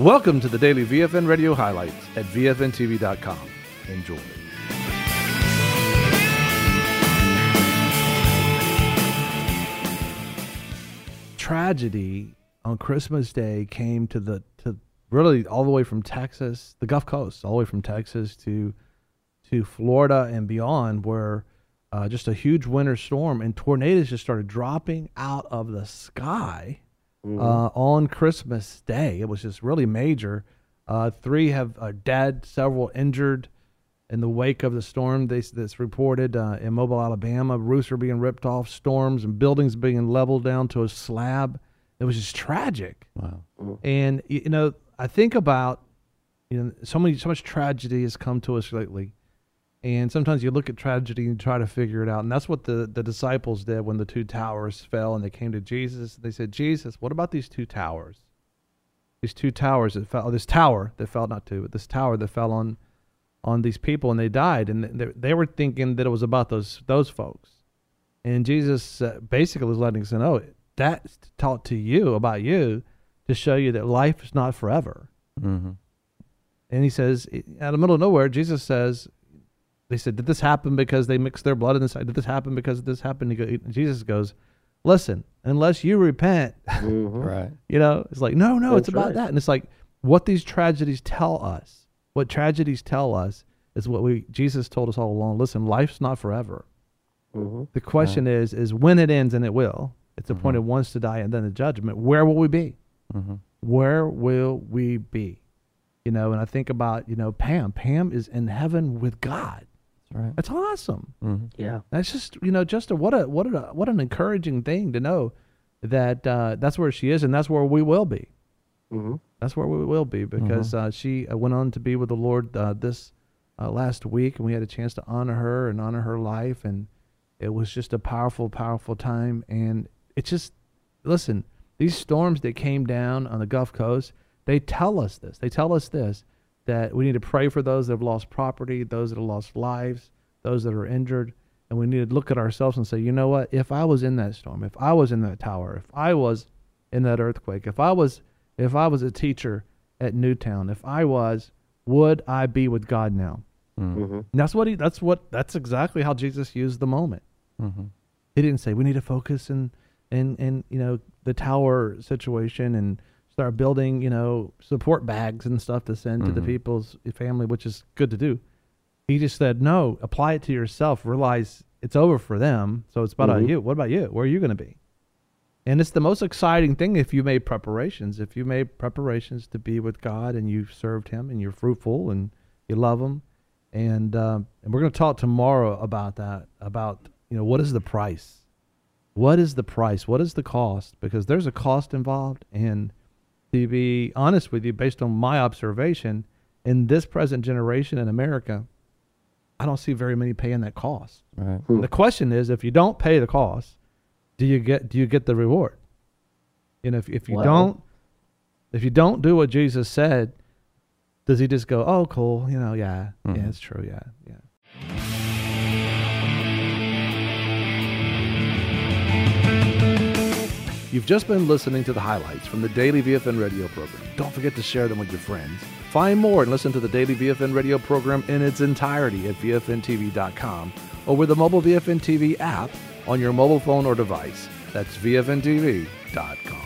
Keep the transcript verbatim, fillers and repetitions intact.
Welcome to the daily V F N Radio highlights at V F N T V dot com. Enjoy. Tragedy on Christmas Day came to the to really all the way from Texas, the Gulf Coast, all the way from Texas to to Florida and beyond, where uh, just a huge winter storm and tornadoes just started dropping out of the sky. Mm-hmm. Uh, on Christmas Day. It was just really major. Uh, three have are dead, several injured in the wake of the storm. They, that's reported uh, in Mobile, Alabama. Roofs are being ripped off, storms and buildings being leveled down to a slab. It was just tragic. Wow. Mm-hmm. And you know, I think about you know so many so much tragedy has come to us lately. And sometimes you look at tragedy and try to figure it out. And that's what the, the disciples did when the two towers fell and they came to Jesus. They said, Jesus, what about these two towers? These two towers that fell, this tower that fell, not two, but this tower that fell on on these people and they died. And they, they were thinking that it was about those those folks. And Jesus uh, basically was letting us know, that's taught to you, about you, to show you that life is not forever. Mm-hmm. And he says, out of the middle of nowhere, Jesus says, they said, did this happen because they mixed their blood in this? Did this happen because this happened? He go, Jesus goes, listen, unless you repent, mm-hmm. right? You know, it's like, no, no, That's it's about right. that. And it's like what these tragedies tell us, what tragedies tell us is what we, Jesus told us all along. Listen, life's not forever. Mm-hmm. The question right. is, is when it ends, and it will, it's mm-hmm. appointed once to die and then the judgment. Where will we be? Mm-hmm. Where will we be? You know, and I think about, you know, Pam. Pam is in heaven with God. Right. That's awesome. Mm-hmm. Yeah, that's just you know just a what a what a what an encouraging thing to know that uh, that's where she is and that's where we will be. mm-hmm. That's where we will be because mm-hmm. uh, she uh, went on to be with the Lord uh, this uh, last week, and we had a chance to honor her and honor her life, and it was just a powerful, powerful time. And it's just listen, these storms that came down on the Gulf Coast, they tell us this. They tell us this. That we need to pray for those that have lost property, those that have lost lives, those that are injured. And we need to look at ourselves and say, you know what? If I was in that storm, if I was in that tower, if I was in that earthquake, if I was if I was a teacher at Newtown, if I was, would I be with God now? Mm-hmm. And that's what he that's what that's exactly how Jesus used the moment. Mm-hmm. He didn't say we need to focus in in, in you know the tower situation and start building, you know, support bags and stuff to send mm-hmm. to the people's family, which is good to do. He just said, no, apply it to yourself. Realize it's over for them. So it's about mm-hmm. you. What about you? Where are you going to be? And it's the most exciting thing if you made preparations. If you made preparations to be with God and you served him and you're fruitful and you love him. And, um, and we're going to talk tomorrow about that, about, you know, what is the price? What is the price? What is the cost? Because there's a cost involved. And to be honest with you, based on my observation, in this present generation in America, I don't see very many paying that cost. Right. Hmm. The question is, if you don't pay the cost, do you get do you get the reward? You know, if if you Well. don't, if you don't do what Jesus said, does he just go, oh, cool, you know, yeah, Mm-hmm. yeah, it's true, yeah, yeah. You've just been listening to the highlights from the Daily V F N Radio program. Don't forget to share them with your friends. Find more and listen to the Daily V F N Radio program in its entirety at V F N T V dot com or with the mobile V F N T V app on your mobile phone or device. That's V F N T V dot com.